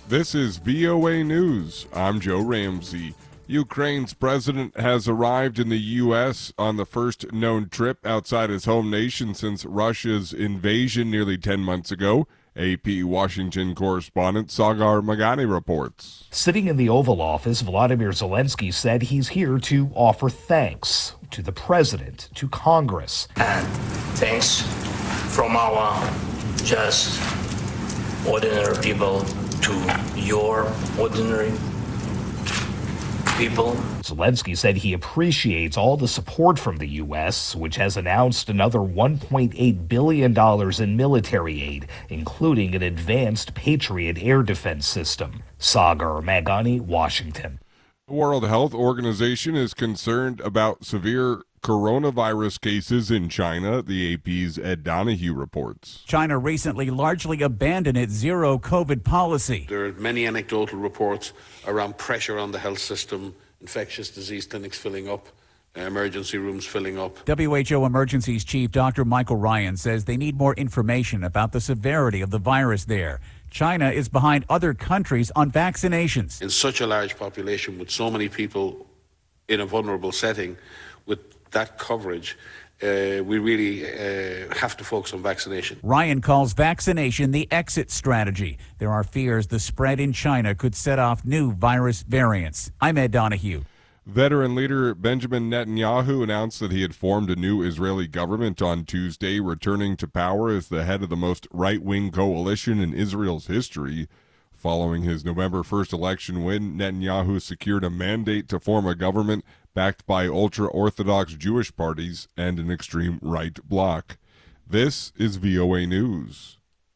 This is VOA News. I'm Joe Ramsey. Ukraine's president has arrived in the U.S. on the first known trip outside his home nation since Russia's invasion nearly 10 months ago. AP Washington correspondent Sagar Magani reports. Sitting in the Oval Office, Volodymyr Zelensky said he's here to offer thanks to the president, to Congress. And thanks from our just ordinary people to your ordinary people. Zelensky said he appreciates all the support from the U.S., which has announced another $1.8 billion in military aid, including an advanced Patriot air defense system. Sagar Magani, Washington. The World Health Organization is concerned about severe coronavirus cases in China, the AP's Ed Donahue reports. China recently largely abandoned its zero COVID policy. There are many anecdotal reports around pressure on the health system, infectious disease clinics filling up, emergency rooms filling up. WHO Emergencies Chief Dr. Michael Ryan says they need more information about the severity of the virus there. China is behind other countries on vaccinations. In such a large population with so many people in a vulnerable setting, with that coverage, we really have to focus on vaccination. Ryan calls vaccination the exit strategy. There are fears the spread in China could set off new virus variants. I'm Ed Donahue. Veteran leader Benjamin Netanyahu announced that he had formed a new Israeli government on Tuesday, returning to power as the head of the most right-wing coalition in Israel's history. Following his November 1st election win, Netanyahu secured a mandate to form a government backed by ultra-Orthodox Jewish parties and an extreme right bloc. This is VOA News.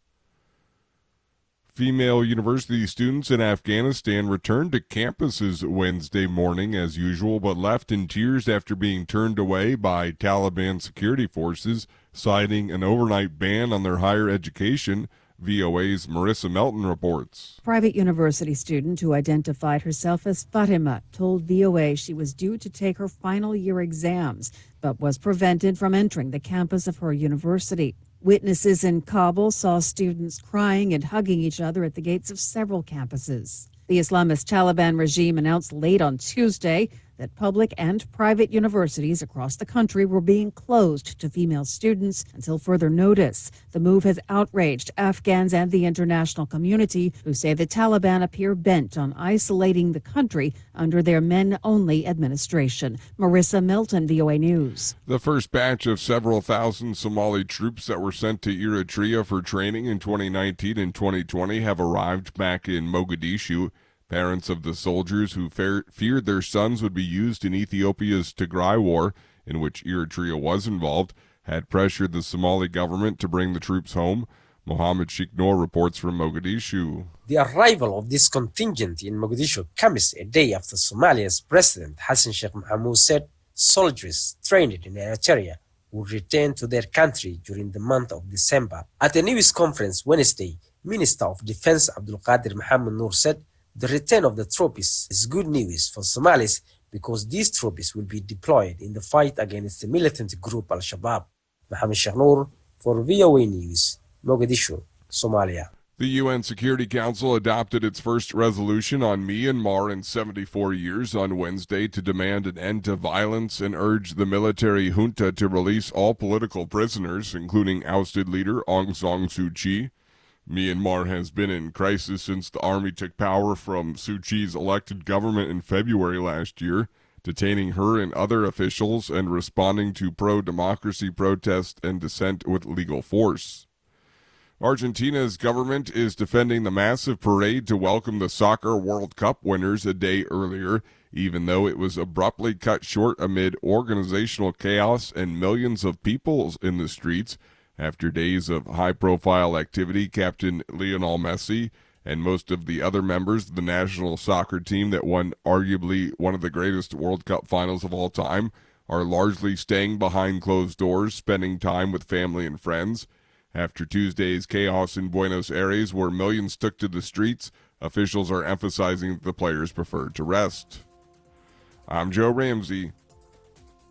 Female university students in Afghanistan returned to campuses Wednesday morning as usual, but left in tears after being turned away by Taliban security forces, citing an overnight ban on their higher education. VOA's Marissa Melton reports. Private university student who identified herself as Fatima told VOA she was due to take her final year exams, but was prevented from entering the campus of her university. Witnesses in Kabul saw students crying and hugging each other at the gates of several campuses. The Islamist Taliban regime announced late on Tuesday that public and private universities across the country were being closed to female students until further notice. The move has outraged Afghans and the international community, who say the Taliban appear bent on isolating the country under their men-only administration. Marissa Melton, VOA News. The first batch of several thousand Somali troops that were sent to Eritrea for training in 2019 and 2020 have arrived back in Mogadishu. Parents of the soldiers who feared their sons would be used in Ethiopia's Tigray War, in which Eritrea was involved, had pressured the Somali government to bring the troops home. Mohammed Sheikh Noor reports from Mogadishu. The arrival of this contingent in Mogadishu comes a day after Somalia's President Hassan Sheikh Mohamud said soldiers trained in Eritrea would return to their country during the month of December. At a news conference Wednesday, Minister of Defense Abdul Qadir Mohammed Noor said the return of the troops is good news for Somalis because these troops will be deployed in the fight against the militant group Al-Shabaab. Mohammed Sheikh Noor for VOA News, Mogadishu, Somalia. The UN Security Council adopted its first resolution on Myanmar in 74 years on Wednesday to demand an end to violence and urge the military junta to release all political prisoners, including ousted leader Aung San Suu Kyi. Myanmar has been in crisis since the army took power from Suu Kyi's elected government in February last year, detaining her and other officials and responding to pro-democracy protests and dissent with legal force. Argentina's government is defending the massive parade to welcome the Soccer World Cup winners a day earlier, even though it was abruptly cut short amid organizational chaos and millions of people in the streets. After days of high-profile activity, Captain Lionel Messi and most of the other members of the national soccer team that won arguably one of the greatest World Cup finals of all time are largely staying behind closed doors, spending time with family and friends. After Tuesday's chaos in Buenos Aires, where millions took to the streets, officials are emphasizing that the players preferred to rest. I'm Joe Ramsey.